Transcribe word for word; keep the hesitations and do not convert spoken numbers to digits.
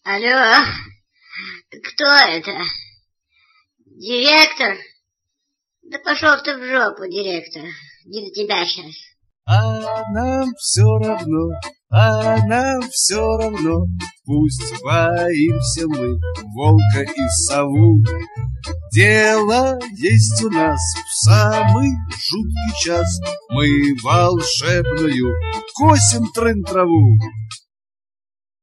Алло, кто это? Директор? Да пошел ты в жопу, директор. Не до тебя сейчас. А нам все равно, а нам все равно. Пусть боимся мы волка и сову. Дело есть у нас в самый жуткий час. Мы волшебную косим трын траву.